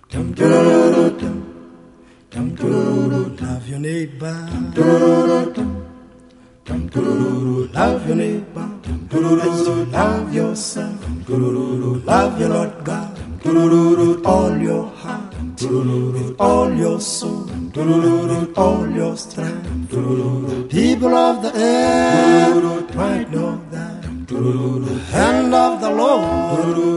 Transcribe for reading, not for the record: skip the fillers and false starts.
Love your neighbor. Love your neighbor as you love yourself. Love your Lord God with all your heart, with all your soul, with all your strength. People of the earth might know that the hand of the Lord